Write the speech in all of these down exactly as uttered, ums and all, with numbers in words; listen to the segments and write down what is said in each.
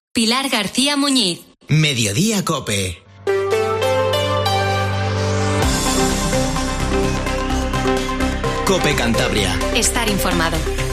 Pilar García Muñiz. Mediodía Cope. Cope Cantabria. Estar informado.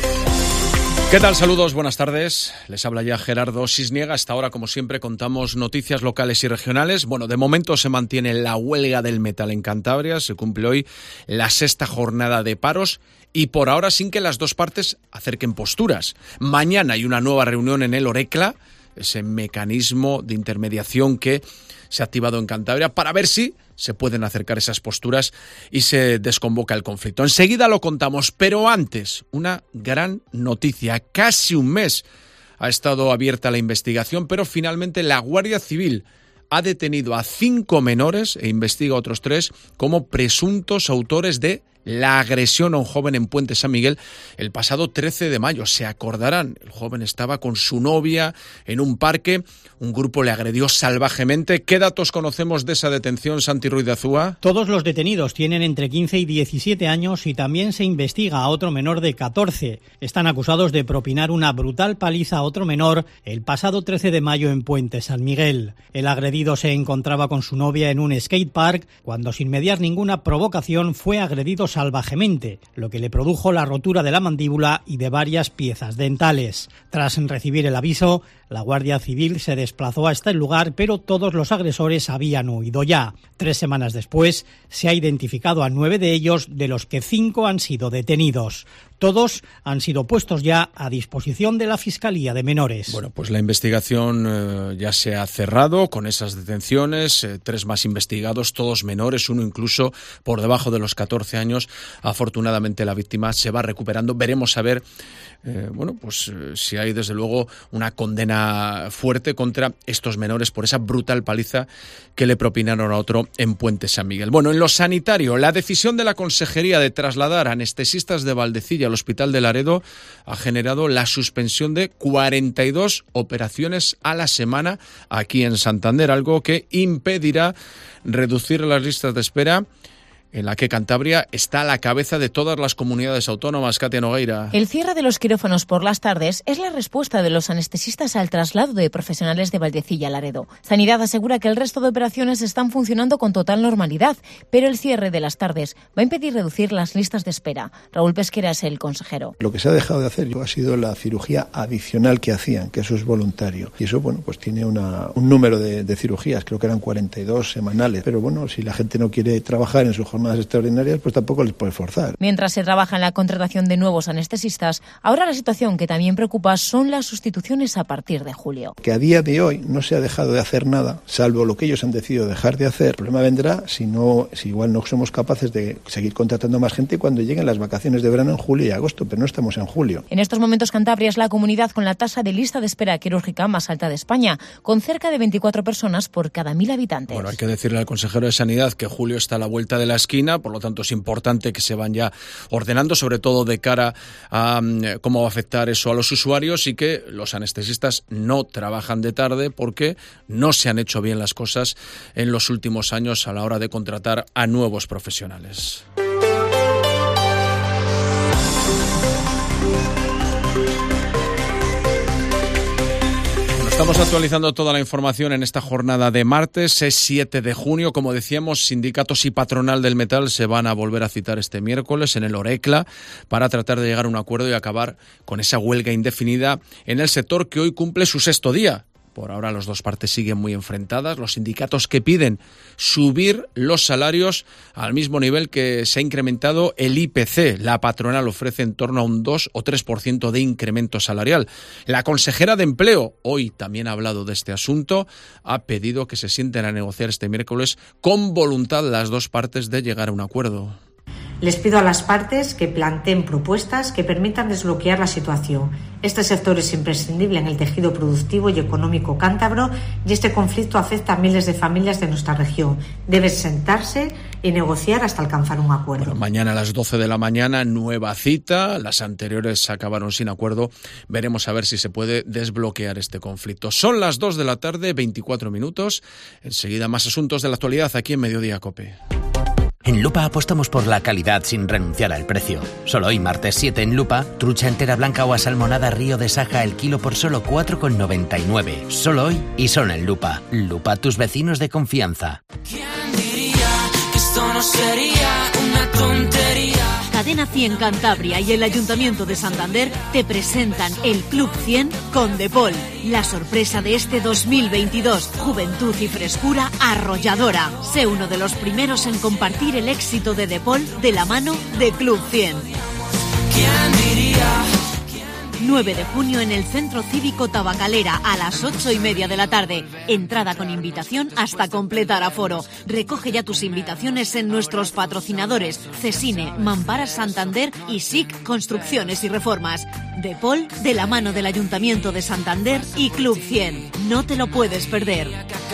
¿Qué tal? Saludos, buenas tardes. Les habla ya Gerardo Sisniega. Hasta ahora, como siempre, contamos noticias locales y regionales. Bueno, de momento se mantiene la huelga del metal en Cantabria. Se cumple hoy la sexta jornada de paros y por ahora sin que las dos partes acerquen posturas. Mañana hay una nueva reunión en el Orecla, ese mecanismo de intermediación que se ha activado en Cantabria para ver si se pueden acercar esas posturas y se desconvoca el conflicto. Enseguida lo contamos, pero antes, una gran noticia. Casi un mes ha estado abierta la investigación, pero finalmente la Guardia Civil ha detenido a cinco menores e investiga a otros tres como presuntos autores de la agresión a un joven en Puente San Miguel el pasado trece de mayo. Se acordarán, el joven estaba con su novia en un parque, un grupo le agredió salvajemente. ¿Qué datos conocemos de esa detención, Santi Ruiz de Azúa? Todos los detenidos tienen entre quince y diecisiete años y también se investiga a otro menor de catorce. Están acusados de propinar una brutal paliza a otro menor el pasado trece de mayo en Puente San Miguel. El agredido se encontraba con su novia en un skatepark cuando, sin mediar ninguna provocación, fue agredido salvajemente, lo que le produjo la rotura de la mandíbula y de varias piezas dentales. Tras recibir el aviso, la Guardia Civil se desplazó hasta el lugar, pero todos los agresores habían huido ya. Tres semanas después, se ha identificado a nueve de ellos, de los que cinco han sido detenidos. Todos han sido puestos ya a disposición de la Fiscalía de Menores. Bueno, pues la investigación eh, ya se ha cerrado con esas detenciones, eh, tres más investigados, todos menores, uno incluso por debajo de los catorce años. Afortunadamente la víctima se va recuperando. Veremos a ver, eh, bueno, pues eh, si hay desde luego una condena fuerte contra estos menores por esa brutal paliza que le propinaron a otro en Puente San Miguel. Bueno, en lo sanitario, la decisión de la Consejería de trasladar a anestesistas de Valdecilla al Hospital de Laredo ha generado la suspensión de cuarenta y dos operaciones a la semana aquí en Santander, algo que impedirá reducir las listas de espera, en la que Cantabria está a la cabeza de todas las comunidades autónomas. Katia Nogueira. El cierre de los quirófanos por las tardes es la respuesta de los anestesistas al traslado de profesionales de Valdecilla a Laredo. Sanidad asegura que el resto de operaciones están funcionando con total normalidad, pero el cierre de las tardes va a impedir reducir las listas de espera. Raúl Pesquera es el consejero. Lo que se ha dejado de hacer ha sido la cirugía adicional que hacían, que eso es voluntario. Y eso, bueno, pues tiene una, un número de, de cirugías, creo que eran cuarenta y dos semanales. Pero bueno, si la gente no quiere trabajar en su jornada más extraordinarias, pues tampoco les puede forzar. Mientras se trabaja en la contratación de nuevos anestesistas, ahora la situación que también preocupa son las sustituciones a partir de julio. Que a día de hoy no se ha dejado de hacer nada, salvo lo que ellos han decidido dejar de hacer. El problema vendrá si no, si igual no somos capaces de seguir contratando más gente cuando lleguen las vacaciones de verano en julio y agosto, pero no estamos en julio. En estos momentos Cantabria es la comunidad con la tasa de lista de espera quirúrgica más alta de España, con cerca de veinticuatro personas por cada mil habitantes. Bueno, hay que decirle al consejero de Sanidad que julio está a la vuelta de la esquina, por lo tanto es importante que se van ya ordenando, sobre todo de cara a um, cómo va a afectar eso a los usuarios, y que los anestesistas no trabajan de tarde porque no se han hecho bien las cosas en los últimos años a la hora de contratar a nuevos profesionales. Estamos actualizando toda la información en esta jornada de martes, es siete de junio. Como decíamos, sindicatos y patronal del metal se van a volver a citar este miércoles en el Orecla para tratar de llegar a un acuerdo y acabar con esa huelga indefinida en el sector que hoy cumple su sexto día. Por ahora las dos partes siguen muy enfrentadas. Los sindicatos que piden subir los salarios al mismo nivel que se ha incrementado el I P C. La patronal ofrece en torno a un dos o tres por ciento de incremento salarial. La consejera de Empleo, hoy también ha hablado de este asunto, ha pedido que se sienten a negociar este miércoles con voluntad las dos partes de llegar a un acuerdo. Les pido a las partes que planteen propuestas que permitan desbloquear la situación. Este sector es imprescindible en el tejido productivo y económico cántabro y este conflicto afecta a miles de familias de nuestra región. Deben sentarse y negociar hasta alcanzar un acuerdo. Bueno, mañana a las doce de la mañana, nueva cita. Las anteriores acabaron sin acuerdo. Veremos a ver si se puede desbloquear este conflicto. Son las dos de la tarde, veinticuatro minutos. Enseguida más asuntos de la actualidad aquí en Mediodía Cope. En Lupa apostamos por la calidad sin renunciar al precio. Solo hoy, martes siete, en Lupa, trucha entera blanca o asalmonada Río de Saja el kilo por solo cuatro con noventa y nueve. Solo hoy y solo en Lupa. Lupa, tus vecinos de confianza. ¿Quién diría que esto no sería una tontería? Cadena cien Cantabria y el Ayuntamiento de Santander te presentan el Club cien con Depol. La sorpresa de este dos mil veintidós, juventud y frescura arrolladora. Sé uno de los primeros en compartir el éxito de Depol de la mano de Club cien. ¿Quién diría? nueve de junio en el Centro Cívico Tabacalera a las ocho y media de la tarde. Entrada con invitación hasta completar aforo. Recoge ya tus invitaciones en nuestros patrocinadores Cesine, Mampara Santander y S I C Construcciones y Reformas. Depol de la mano del Ayuntamiento de Santander y Club cien. No te lo puedes perder.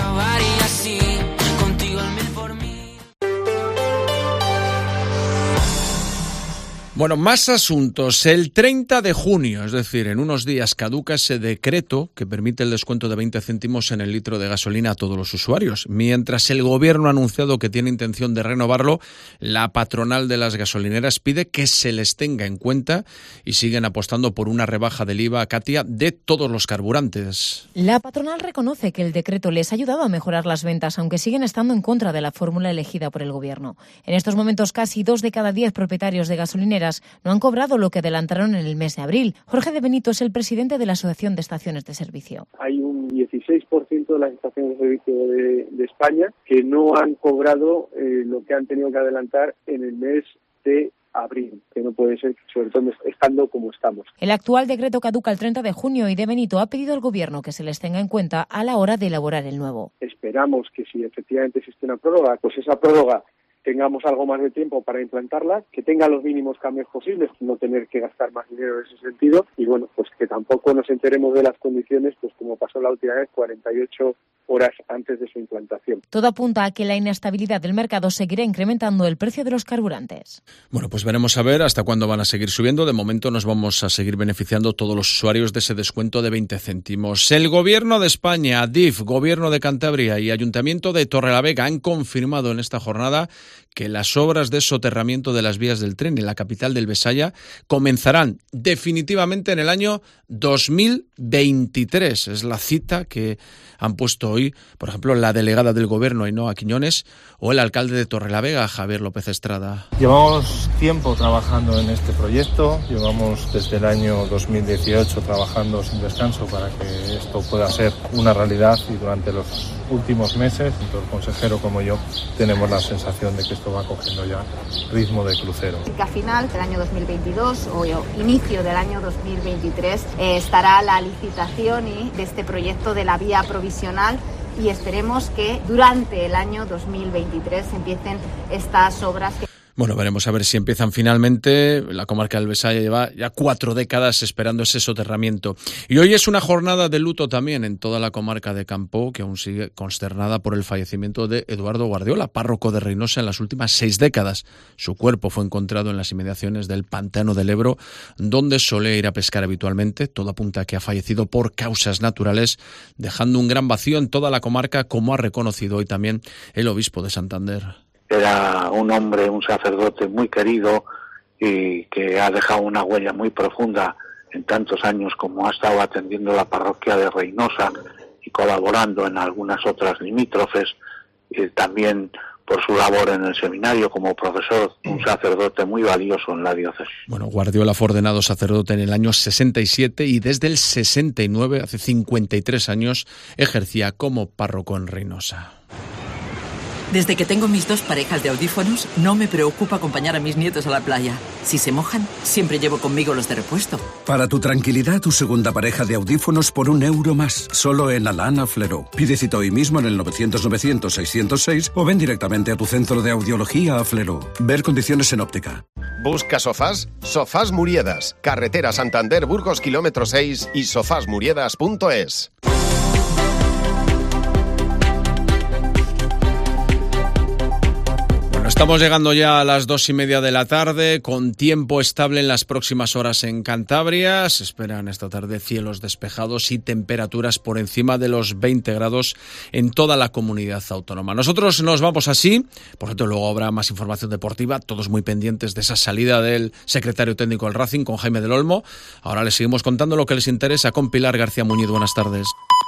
Bueno, más asuntos. El treinta de junio, es decir, en unos días, caduca ese decreto que permite el descuento de veinte céntimos en el litro de gasolina a todos los usuarios. Mientras el Gobierno ha anunciado que tiene intención de renovarlo, la patronal de las gasolineras pide que se les tenga en cuenta y siguen apostando por una rebaja del I V A, Katia, de todos los carburantes. La patronal reconoce que el decreto les ha ayudado a mejorar las ventas, aunque siguen estando en contra de la fórmula elegida por el Gobierno. En estos momentos, casi dos de cada diez propietarios de gasolineras no han cobrado lo que adelantaron en el mes de abril. Jorge de Benito es el presidente de la Asociación de Estaciones de Servicio. Hay un dieciséis por ciento de las estaciones de servicio de, de España que no han cobrado eh, lo que han tenido que adelantar en el mes de abril, que no puede ser, sobre todo estando como estamos. El actual decreto caduca el treinta de junio y de Benito ha pedido al Gobierno que se les tenga en cuenta a la hora de elaborar el nuevo. Esperamos que si efectivamente existe una prórroga, pues esa prórroga tengamos algo más de tiempo para implantarla, que tenga los mínimos cambios posibles, no tener que gastar más dinero en ese sentido, y bueno, pues que tampoco nos enteremos de las condiciones, pues como pasó la última vez, cuarenta y ocho horas antes de su implantación. Todo apunta a que la inestabilidad del mercado seguirá incrementando el precio de los carburantes. Bueno, pues veremos a ver hasta cuándo van a seguir subiendo. De momento nos vamos a seguir beneficiando todos los usuarios de ese descuento de veinte céntimos. El Gobierno de España, D I F, Gobierno de Cantabria y Ayuntamiento de Torrelavega han confirmado en esta jornada que las obras de soterramiento de las vías del tren en la capital del Besaya comenzarán definitivamente en el año dos mil veintitrés. Es la cita que han puesto hoy, por ejemplo, la delegada del Gobierno, Ainhoa Quiñones, o el alcalde de Torrelavega, Javier López Estrada. Llevamos tiempo trabajando en este proyecto, llevamos desde el año dos mil dieciocho trabajando sin descanso para que esto pueda ser una realidad, y durante los últimos meses, tanto el consejero como yo tenemos la sensación de que esto va cogiendo ya ritmo de crucero. Que a final del año dos mil veintidós o inicio del año dos mil veintitrés eh, estará la licitación y de este proyecto de la vía provisional, y esperemos que durante el año dos mil veintitrés empiecen estas obras que... Bueno, veremos a ver si empiezan finalmente. La comarca del Besaya lleva ya cuatro décadas esperando ese soterramiento. Y hoy es una jornada de luto también en toda la comarca de Campoo, que aún sigue consternada por el fallecimiento de Eduardo Guardiola, párroco de Reynosa en las últimas seis décadas. Su cuerpo fue encontrado en las inmediaciones del Pantano del Ebro, donde solía ir a pescar habitualmente. Todo apunta a que ha fallecido por causas naturales, dejando un gran vacío en toda la comarca, como ha reconocido hoy también el obispo de Santander. Era un hombre, un sacerdote muy querido y que ha dejado una huella muy profunda en tantos años como ha estado atendiendo la parroquia de Reynosa y colaborando en algunas otras limítrofes, y también por su labor en el seminario como profesor, un sacerdote muy valioso en la diócesis. Bueno, Guardiola fue ordenado sacerdote en el año sesenta y siete y desde el sesenta y nueve, hace cincuenta y tres años, ejercía como párroco en Reynosa. Desde que tengo mis dos parejas de audífonos, no me preocupa acompañar a mis nietos a la playa. Si se mojan, siempre llevo conmigo los de repuesto. Para tu tranquilidad, tu segunda pareja de audífonos por un euro más, solo en Alana Flero. Pide cita hoy mismo en el novecientos novecientos seiscientos seis o ven directamente a tu centro de audiología a Flero. Ver condiciones en óptica. ¿Busca sofás? Sofás Muriedas. Carretera Santander, Burgos, kilómetro seis y sofás muriedas punto es. Estamos llegando ya a las dos y media de la tarde, con tiempo estable en las próximas horas en Cantabria. Se esperan esta tarde cielos despejados y temperaturas por encima de los veinte grados en toda la comunidad autónoma. Nosotros nos vamos así. Por cierto, luego habrá más información deportiva, todos muy pendientes de esa salida del secretario técnico del Racing con Jaime del Olmo. Ahora les seguimos contando lo que les interesa con Pilar García Muñiz. Buenas tardes.